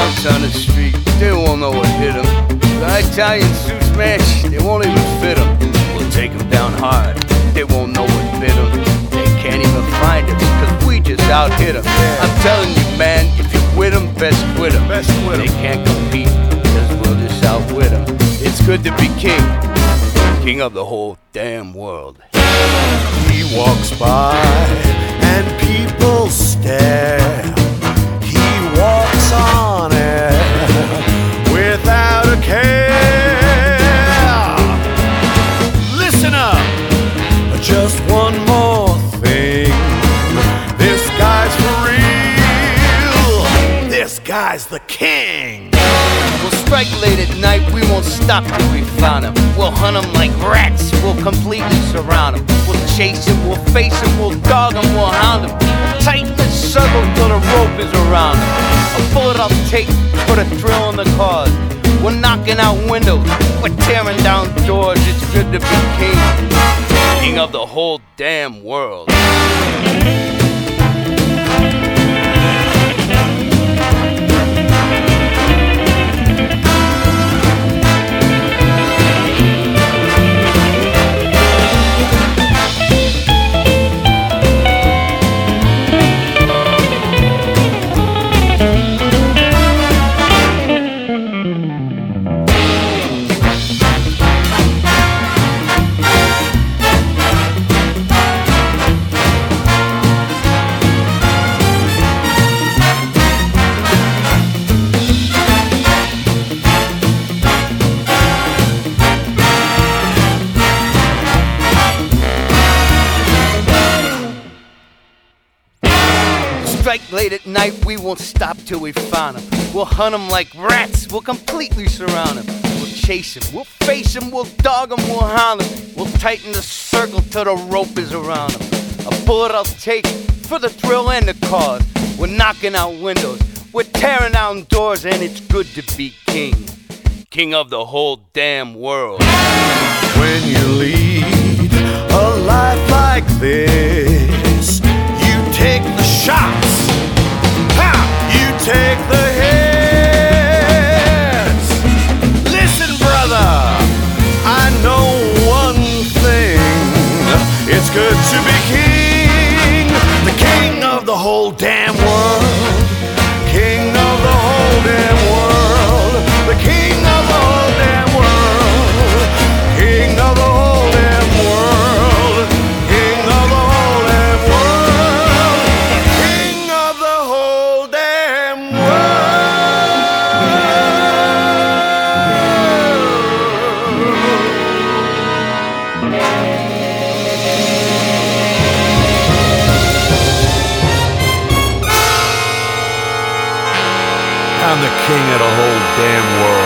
punks on the street, they won't know what hit them. The Italian suits, man, they won't even fit them. We'll take them down hard, they won't know what bit them. They can't even find us, cause we just out-hit them. I'm telling you, man, if you with them, best quit them. They can't compete, cause we'll just outwit them. It's good to be king, king of the whole damn world. He walks by and people stare. He walks on air without a care. Listen up, just one more thing. This guy's for real. This guy's the king. We'll strike late at night, we won't stop till we found him. We'll hunt him like rats, we'll completely surround him. We'll chase him, we'll face him, we'll dog him, we'll hound him. We'll tighten the circle till the rope is around him. A bullet I'll take for the thrill in the cause. We're knocking out windows, we're tearing down doors. It's good to be king, king of the whole damn world. Strike late at night, we won't stop till we found him. We'll hunt him like rats, we'll completely surround him. We'll chase him, we'll face him, we'll dog him, we'll hound him. We'll tighten the circle till the rope is around him. A bullet I'll take for the thrill and the cause. We're knocking out windows, we're tearing down doors, and it's good to be king, king of the whole damn world. When you lead a life like this, you take the shots, you take the hits. Listen, brother, I know one thing. It's good to be king, the king of the whole damn world, king of the whole damn world, the king of the whole damn world, king of the whole damn world, king of the whole damn world, king of the whole damn I'm the king of the whole damn world.